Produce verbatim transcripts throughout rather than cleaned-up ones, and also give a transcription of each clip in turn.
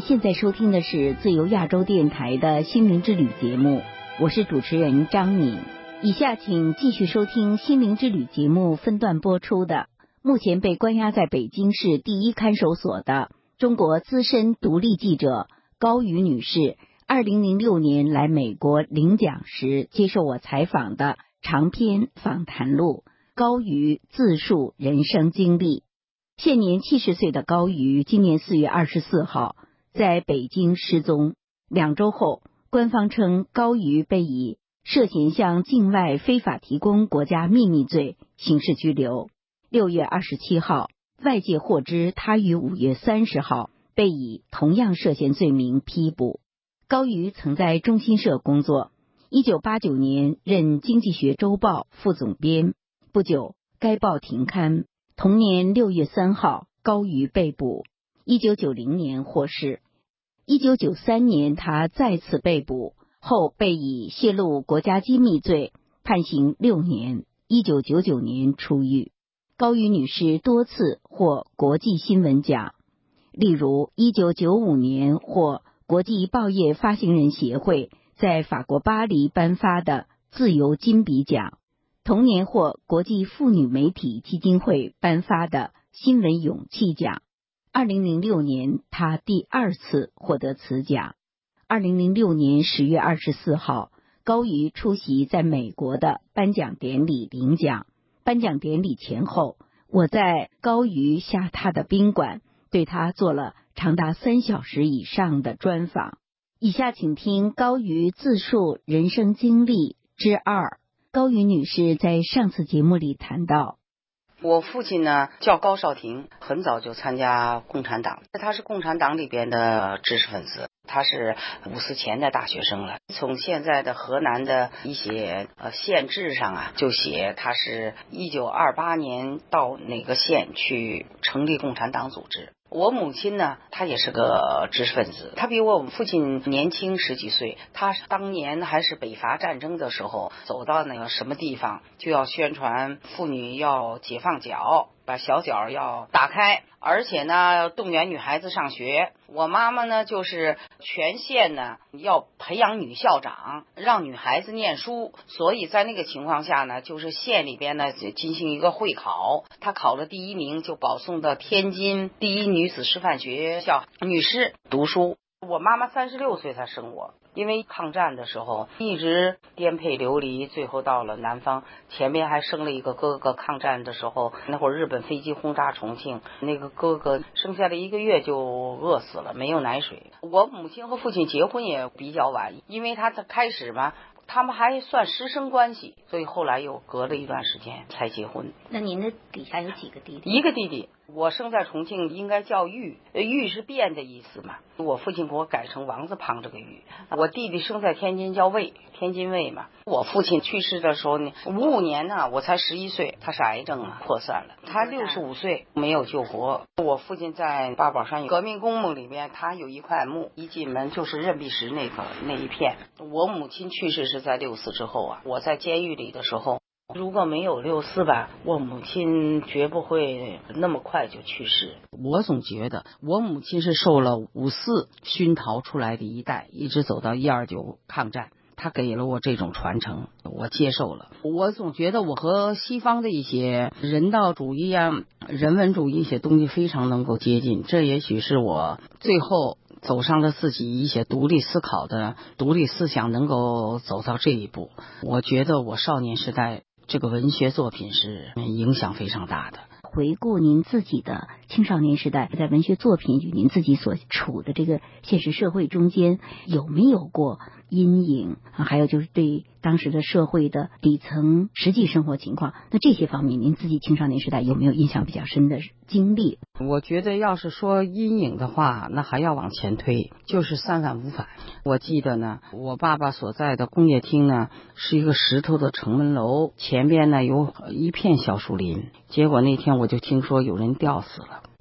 现在收听的是自由亚洲电台的心灵之旅节目，我是主持人张敏。以下请继续收听心灵之旅节目分段播出的，目前被关押在北京市第一看守所的中国资深独立记者高瑜女士，二零零六年来美国领奖时接受我采访的长篇访谈录，高瑜自述人生经历。现年七十岁的高瑜，今年四月二十四号在北京失踪。两周后，官方称高瑜被以涉嫌向境外非法提供国家秘密罪刑事拘留。六月二十七号，外界获知他于五月三十号被以同样涉嫌罪名批捕。高瑜曾在中新社工作，一九八九年任《经济学周报》副总编，不久该报停刊。同年六月三号，高瑜被捕。一九九零年获释。一九九三年他再次被捕，后被以泄露国家机密罪判刑六年。一九九九年出狱。高瑜女士多次获国际新闻奖，例如一九九五年获国际报业发行人协会在法国巴黎颁发的自由金笔奖，同年获国际妇女媒体基金会颁发的新闻勇气奖。二零零六年他第二次获得此奖。二零零六年十月二十四号，高瑜出席在美国的颁奖典礼领奖。颁奖典礼前后，我在高瑜下榻的宾馆对他做了长达三小时以上的专访。以下请听高瑜自述人生经历之二。高瑜女士在上次节目里谈到， 我父亲呢叫高少廷，很早就参加共产党，他是共产党里边的知识分子，他是五四前的大学生了。从现在的河南的一些呃县志上啊，就写他是一九二八年到哪个县去成立共产党组织。我母亲呢，她也是个知识分子，她比我父亲年轻十几岁。她当年还是北伐战争的时候，走到那个什么地方，就要宣传妇女要解放脚，把小脚要打开，而且呢动员女孩子上学。我妈妈呢就是全县呢要培养女校长，让女孩子念书，所以在那个情况下呢，就是县里边呢进行一个会考，她考了第一名，就保送到天津第一女子师范学校女师读书。我妈妈三十六岁才生我，因为抗战的时候一直颠沛流离，最后到了南方，前面还生了一个哥哥。抗战的时候，那会儿日本飞机轰炸重庆，那个哥哥生下了一个月就饿死了，没有奶水。我母亲和父亲结婚也比较晚，因为他开始嘛他们还算师生关系，所以后来又隔了一段时间才结婚。 那您的底下有几个弟弟？ 一个弟弟。我生在重庆，应该叫玉，玉是变的意思嘛，我父亲给我改成王字旁这个玉。我弟弟生在天津叫卫，天津卫嘛。我父亲去世的时候呢，五五年呢，我才十一岁，他是癌症啊扩散了，他六十五岁没有救活。我父亲在八宝山革命公墓里面，他有一块墓，一进门就是任弼时那个那一片。我母亲去世是在六四之后啊，我在监狱里的时候。如果没有六四吧，我母亲绝不会那么快就去世。我总觉得我母亲是受了五四熏陶出来的一代，一直走到一二九抗战，她给了我这种传承，我接受了。我总觉得我和西方的一些人道主义啊、人文主义一些东西非常能够接近，这也许是我最后走上了自己一些独立思考的独立思想，能够走到这一步。我觉得我少年时代这个文学作品是影响非常大的。 回顾您自己的青少年时代，在文学作品与您自己所处的这个现实社会中间，有没有过阴影？还有就是对当时的社会的底层实际生活情况，那这些方面您自己青少年时代有没有印象比较深的经历？ 我觉得要是说阴影的话，那还要往前推，就是三反五反。我记得呢，我爸爸所在的工业厅呢是一个石头的城门楼，前边呢有一片小树林，结果那天我就听说有人吊死了。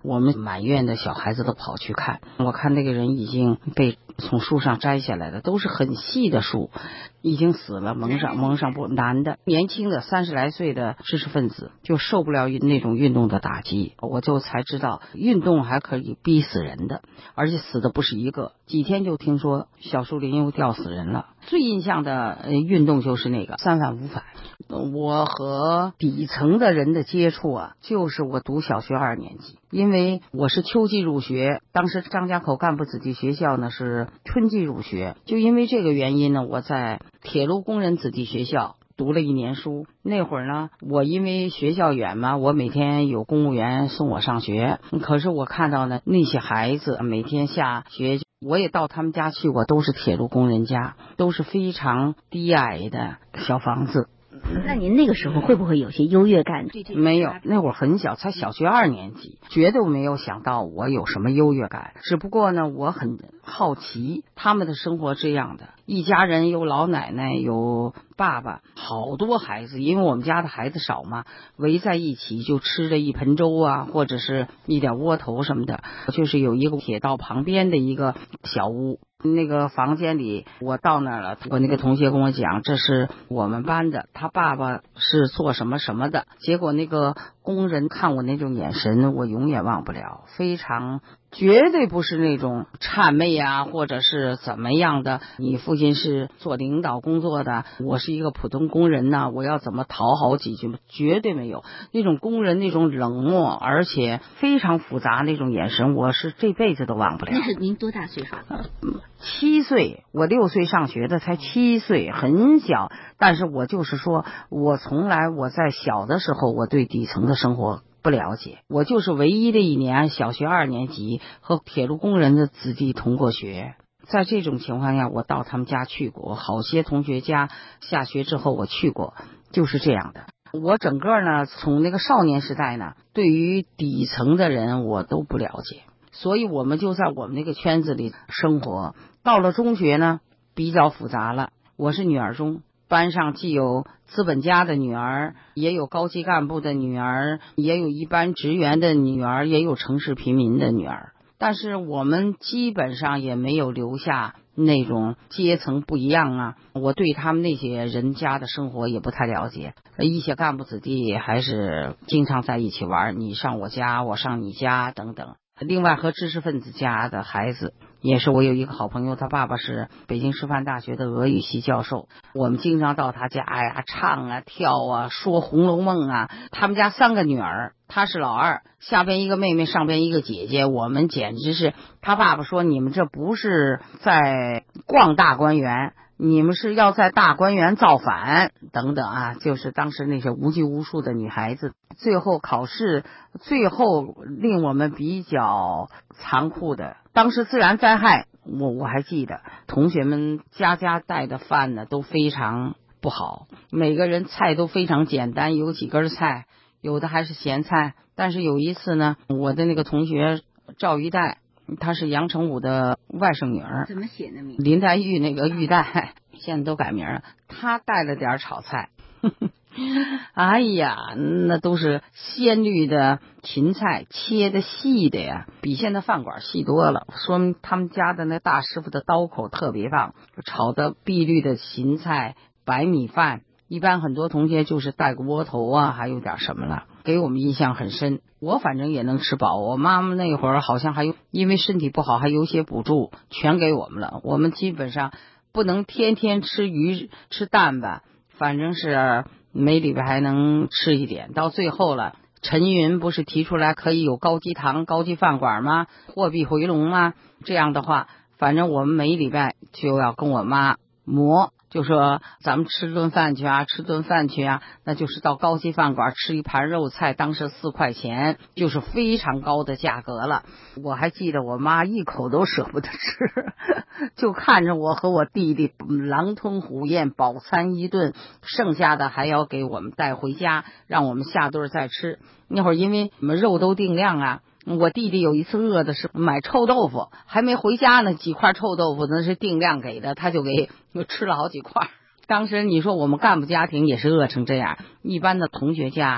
我们满院的小孩子都跑去看，我看那个人已经被从树上摘下来的，都是很细的树，已经死了，蒙上蒙上不男的，年轻的三十来岁的知识分子就受不了那种运动的打击，我就才知道运动还可以逼死人的，而且死的不是一个，几天就听说小树林又吊死人了。最印象的、呃、运动就是那个三反五反。我和底层的人的接触啊，就是我读小学二年级，因为我是秋季入学，当时张家口干部子弟学校呢是春季入学，就因为这个原因呢，我在铁路工人子弟学校读了一年书。那会儿呢，我因为学校远嘛，我每天有公务员送我上学，可是我看到呢那些孩子每天下学，我也到他们家去过，都是铁路工人家，都是非常低矮的小房子。 那您那个时候会不会有些优越感？ 没有，那会儿很小，才小学二年级，绝对没有想到我有什么优越感。只不过呢，我很好奇他们的生活这样的，一家人有老奶奶，有爸爸，好多孩子，因为我们家的孩子少嘛，围在一起就吃着一盆粥啊，或者是一点窝头什么的。就是有一个铁道旁边的一个小屋，那个房间里，我到那儿了，我那个同学跟我讲，这是我们班的，他爸爸是做什么什么的。结果那个工人看我那种眼神，我永远忘不了，非常绝对不是那种谄媚啊，或者是怎么样的，你父亲是做领导工作的，我是一个普通工人呐、啊，我要怎么讨好几句，绝对没有。那种工人那种冷漠而且非常复杂那种眼神，我是这辈子都忘不了。 那是您多大岁数？ 七岁，我六岁上学的，才七岁，很小。但是我就是说，我从来我在小的时候，我对底层的生活不了解，我就是唯一的一年小学二年级和铁路工人的子弟同过学。在这种情况下，我到他们家去过，好些同学家下学之后我去过，就是这样的。我整个呢，从那个少年时代呢，对于底层的人我都不了解，所以我们就在我们那个圈子里生活。到了中学呢，比较复杂了，我是女儿中，班上既有资本家的女儿，也有高级干部的女儿，也有一般职员的女儿，也有城市平民的女儿。但是我们基本上也没有留下那种阶层不一样啊，我对他们那些人家的生活也不太了解。一些干部子弟还是经常在一起玩，你上我家，我上你家等等。另外和知识分子家的孩子也是，我有一个好朋友，他爸爸是北京师范大学的俄语系教授，我们经常到他家呀唱啊跳啊说红楼梦啊。他们家三个女儿，他是老二，下边一个妹妹，上边一个姐姐，我们简直是，他爸爸说你们这不是在逛大观园，你们是要在大观园造反等等啊，就是当时那些无拘无束的女孩子。最后考试，最后令我们比较残酷的，当时自然灾害，我我还记得同学们家家带的饭呢都非常不好，每个人菜都非常简单，有几根菜，有的还是咸菜。但是有一次呢，我的那个同学赵玉带，她是杨成武的外甥女儿， 怎么写的名？ 林黛玉那个玉带，现在都改名了。她带了点炒菜，哎呀，那都是鲜绿的芹菜，切的细的呀，比现在饭馆细多了。说明他们家的那大师傅的刀口特别棒，炒的碧绿的芹菜，白米饭。一般很多同学就是带个窝头啊，还有点什么了，给我们印象很深。我反正也能吃饱，我妈妈那会儿好像还有因为身体不好还有些补助，全给我们了。我们基本上不能天天吃鱼吃蛋吧，反正是每礼拜还能吃一点。到最后了，陈云不是提出来可以有高级堂高级饭馆吗，货币回笼吗？这样的话，反正我们每礼拜就要跟我妈磨，就说咱们吃顿饭去啊，吃顿饭去啊，那就是到高级饭馆吃一盘肉菜，当时四块钱，就是非常高的价格了。我还记得我妈一口都舍不得吃，就看着我和我弟弟狼吞虎咽饱餐一顿，剩下的还要给我们带回家，让我们下顿再吃。那会儿因为我们肉都定量啊，我弟弟有一次饿的是买臭豆腐，还没回家呢，几块臭豆腐那是定量给的，他就给又吃了好几块。当时你说我们干部家庭也是饿成这样，一般的同学家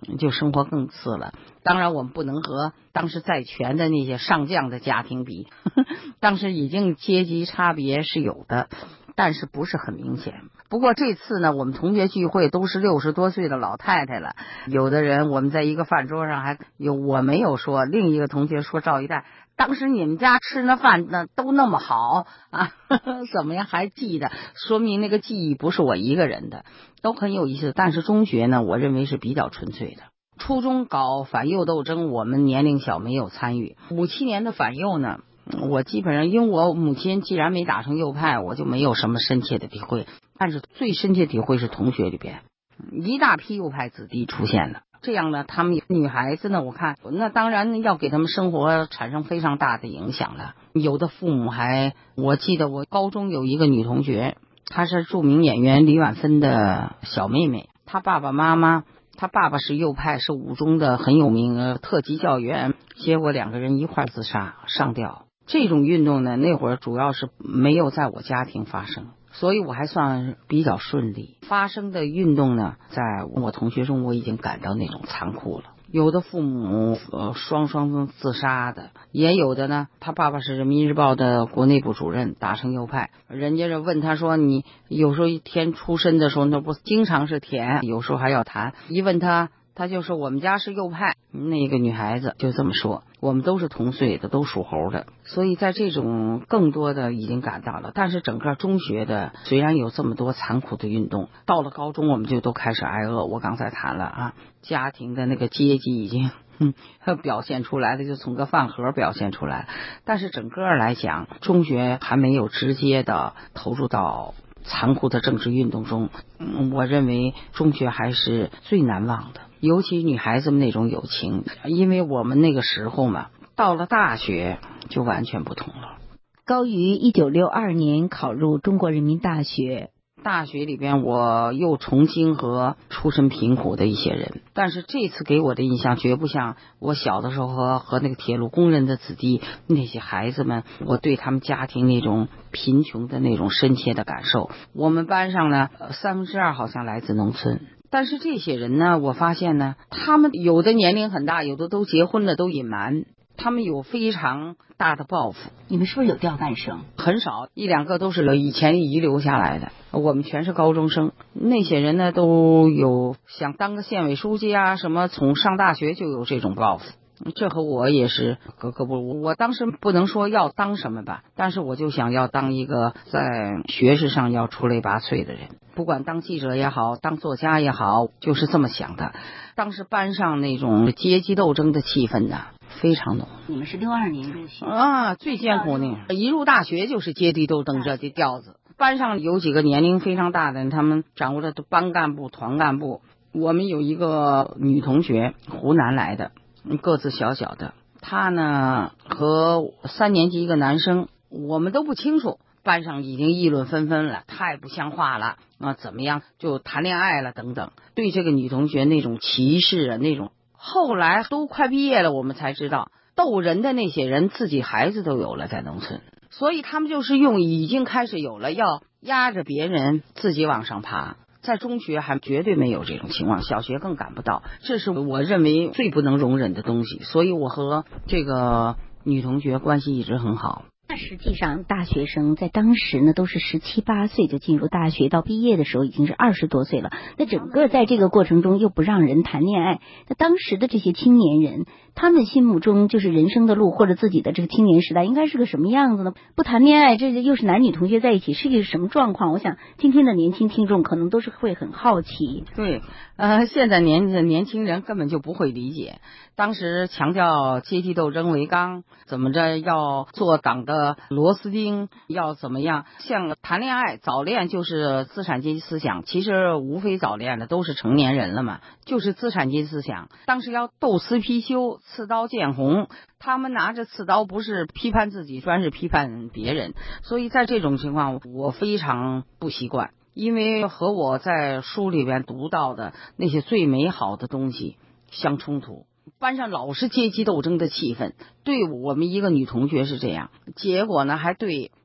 就生活更次了。当然我们不能和当时在权的那些上将的家庭比，呵呵，当时已经阶级差别是有的，但是不是很明显。不过这次呢，我们同学聚会都是六十多岁的老太太了，有的人我们在一个饭桌上还有我没有说，另一个同学说赵一代，当时你们家吃那饭呢都那么好啊，呵呵，怎么样还记得，说明那个记忆不是我一个人的，都很有意思。但是中学呢，我认为是比较纯粹的。初中搞反右斗争，我们年龄小没有参与。五七年的反右呢，我基本上因为我母亲既然没打成右派，我就没有什么深切的体会。但是最深切体会是同学里边一大批右派子弟出现了，这样呢，他们女孩子呢，我看那当然要给他们生活产生非常大的影响了。有的父母还，我记得我高中有一个女同学，她是著名演员李婉芬的小妹妹，她爸爸妈妈。他爸爸是右派，是五中的很有名的特级教员，结果两个人一块自杀上吊。这种运动呢，那会儿主要是没有在我家庭发生，所以我还算比较顺利。发生的运动呢，在我同学中我已经感到那种残酷了。有的父母呃双双自杀的，也有的呢，他爸爸是人民日报的国内部主任，打成右派。人家就问他说，你有时候一天出身的时候，那不经常是甜，有时候还要谈。一问他，他就说我们家是右派。那个女孩子就这么说，我们都是同岁的，都属猴的。所以在这种更多的已经感到了，但是整个中学的虽然有这么多残酷的运动，到了高中我们就都开始挨饿。我刚才谈了啊，家庭的那个阶级已经嗯表现出来的，就从个饭盒表现出来。但是整个来讲，中学还没有直接的投入到残酷的政治运动中。嗯，我认为中学还是最难忘的，尤其女孩子们那种友情，因为我们那个时候嘛，到了大学就完全不同了。 高瑜一九六二年考入中国人民大学， 大学里边我又重新和出身贫苦的一些人，但是这次给我的印象绝不像我小的时候和和那个铁路工人的子弟那些孩子们，我对他们家庭那种贫穷的那种深切的感受。我们班上呢，三分之二好像来自农村。但是这些人呢，我发现呢，他们有的年龄很大，有的都结婚了，都隐瞒。他们有非常大的抱负。 你们是不是有调办生？ 很少，一两个都是以前遗留下来的。我们全是高中生，那些人呢都有想当个县委书记啊，什么从上大学就有这种抱负。这和我也是格格不入。我当时不能说要当什么吧，但是我就想要当一个在学识上要出类拔萃的人，不管当记者也好，当作家也好，就是这么想的。当时班上那种阶级斗争的气氛呢非常浓。 你们是六二年入学啊，最艰苦呢，一入大学就是阶级斗争这的调子。班上有几个年龄非常大的人，他们掌握了班干部、团干部。我们有一个女同学，湖南来的，个子小小的，她呢和三年级一个男生，我们都不清楚，班上已经议论纷纷了，太不像话了啊，怎么样就谈恋爱了等等，对这个女同学那种歧视啊，那种。后来都快毕业了，我们才知道斗人的那些人自己孩子都有了，在农村，所以他们就是用已经开始有了，要压着别人自己往上爬。在中学还绝对没有这种情况，小学更赶不到，这是我认为最不能容忍的东西。所以我和这个女同学关系一直很好。 那实际上大学生在当时呢都是十七八岁就进入大学，到毕业的时候已经是二十多岁了。那整个在这个过程中又不让人谈恋爱，那当时的这些青年人，他们心目中就是人生的路或者自己的这个青年时代应该是个什么样子呢？不谈恋爱，这又是男女同学在一起，是一个什么状况？我想今天的年轻听众可能都是会很好奇。 对，呃，现在年年轻人根本就不会理解，当时强调阶级斗争为纲，怎么着要做党的螺丝钉，要怎么样，像谈恋爱早恋就是资产阶级思想，其实无非早恋的都是成年人了嘛，就是资产阶级思想。当时要斗私批修，刺刀见红，他们拿着刺刀不是批判自己，专是批判别人。所以在这种情况我非常不习惯，因为和我在书里边读到的那些最美好的东西相冲突。班上老是阶级斗争的气氛，对我们一个女同学是这样，结果呢还对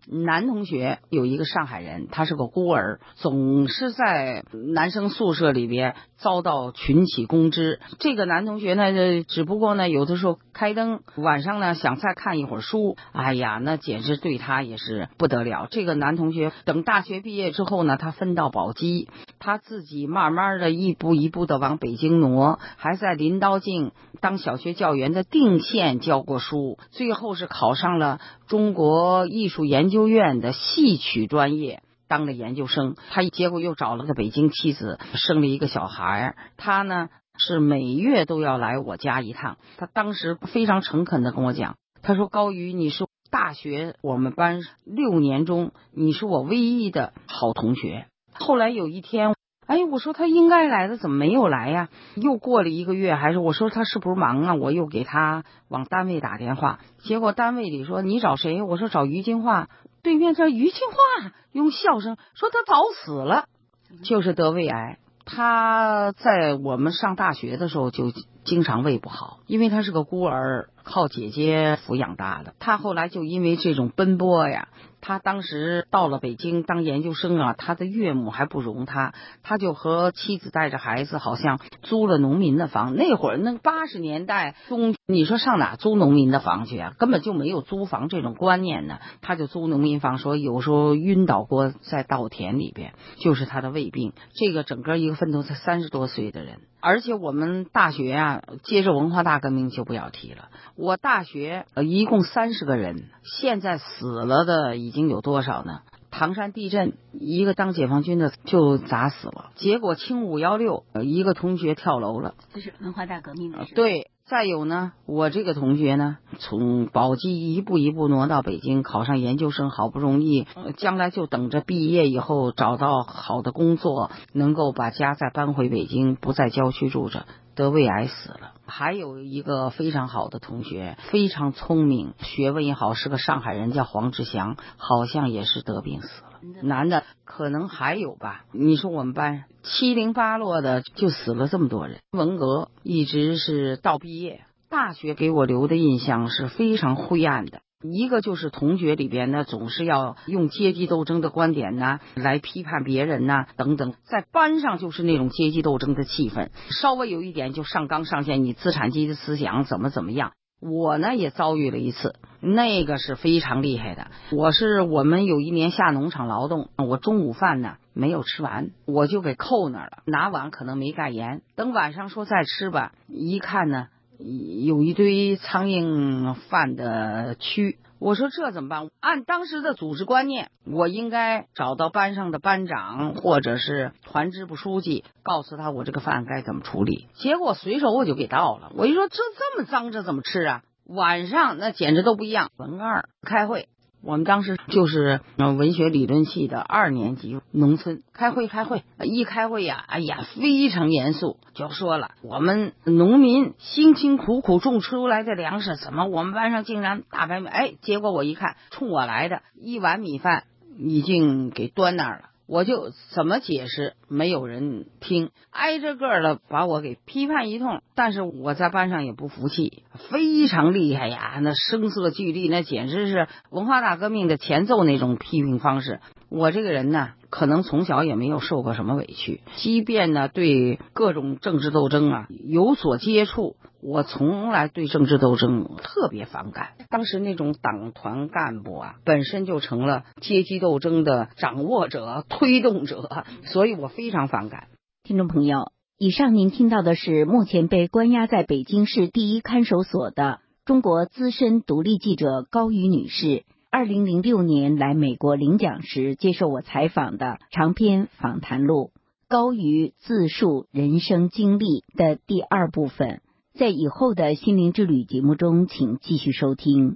男同学有一个上海人，他是个孤儿，总是在男生宿舍里边遭到群起攻之。这个男同学呢，只不过呢有的时候开灯，晚上呢想再看一会儿书，哎呀，那简直对他也是不得了。这个男同学等大学毕业之后呢，他分到宝鸡，他自己慢慢的一步一步的往北京挪，还在临刀镜当小学教员的定县教过书，最后是考上了中国艺术研究院的戏曲专业，当了研究生。他结果又找了个北京妻子，生了一个小孩。他呢是每月都要来我家一趟。他当时非常诚恳的跟我讲，他说高瑜，你是大学我们班六年中你是我唯一的好同学。后来有一天，哎，我说他应该来的，怎么没有来呀？又过了一个月，还是我说他是不是忙啊？我又给他往单位打电话，结果单位里说你找谁？我说找于金化。对面这于金化用笑声说他早死了，就是得胃癌。他在我们上大学的时候就经常胃不好，因为他是个孤儿，靠姐姐抚养大的。他后来就因为这种奔波呀，他当时到了北京当研究生啊，他的岳母还不容他，他就和妻子带着孩子好像租了农民的房。那会儿那八十年代中，你说上哪租农民的房去啊？根本就没有租房这种观念呢。他就租农民房，说有时候晕倒过在稻田里边，就是他的胃病。这个整个一个奋斗才三十多岁的人，而且我们大学啊，接着文化大革命就不要提了。我大学呃一共三十个人，现在死了的已经有多少呢？唐山地震，一个当解放军的就砸死了。结果清五幺六，一个同学跳楼了， 这是文化大革命的事。 对。再有呢，我这个同学呢，从宝鸡一步一步挪到北京，考上研究生，好不容易，呃、将来就等着毕业以后找到好的工作，能够把家再搬回北京，不在郊区住着，得胃癌死了。还有一个非常好的同学，非常聪明，学问也好，是个上海人，叫黄志祥，好像也是得病死了。男的可能还有吧，你说我们班七零八落的就死了这么多人。文革一直是到毕业，大学给我留的印象是非常灰暗的。一个就是同学里边呢，总是要用阶级斗争的观点呢来批判别人呐等等，在班上就是那种阶级斗争的气氛，稍微有一点就上纲上线，你资产阶级思想怎么怎么样。我呢也遭遇了一次，那个是非常厉害的。我是我们有一年下农场劳动，我中午饭呢没有吃完，我就给扣那儿了，拿碗可能没盖严，等晚上说再吃吧，一看呢有一堆苍蝇饭的蛆，我说这怎么办？按当时的组织观念，我应该找到班上的班长或者是团支部书记，告诉他我这个饭该怎么处理。结果随手我就给倒了，我一说这这么脏，这怎么吃啊？晚上那简直都不一样。文二开会，我们当时就是文学理论系的二年级农村开会开会一开会呀，哎呀非常严肃，就说了我们农民辛辛苦苦种出来的粮食，怎么我们班上竟然大白米？哎，结果我一看，冲我来的一碗米饭已经给端那儿了，我就怎么解释没有人听，挨着个的把我给批判一通。但是我在班上也不服气，非常厉害呀，那声色俱厉，那简直是文化大革命的前奏那种批评方式。我这个人呢，可能从小也没有受过什么委屈，即便呢对各种政治斗争啊有所接触，我从来对政治斗争特别反感。当时那种党团干部啊，本身就成了阶级斗争的掌握者、推动者，所以我非常反感。 听众朋友，以上您听到的是目前被关押在北京市第一看守所的中国资深独立记者高瑜女士，二零零六年来美国领奖时接受我采访的长篇访谈录《高瑜自述人生经历》的第二部分，在以后的心灵之旅节目中请继续收听。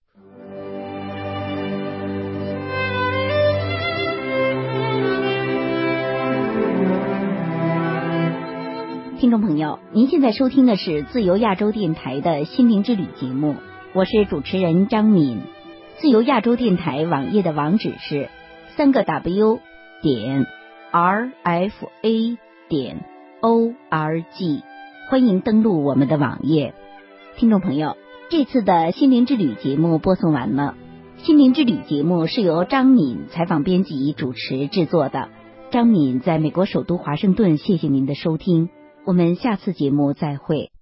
听众朋友，您现在收听的是自由亚洲电台的心灵之旅节目，我是主持人张敏。自由亚洲电台网页的网址是三个 W 点 R F A 点 O R G， 欢迎登录我们的网页。听众朋友，这次的心灵之旅节目播送完了， 心灵之旅节目是由张敏采访编辑主持制作的。张敏在美国首都华盛顿，谢谢您的收听，我们下次节目再会。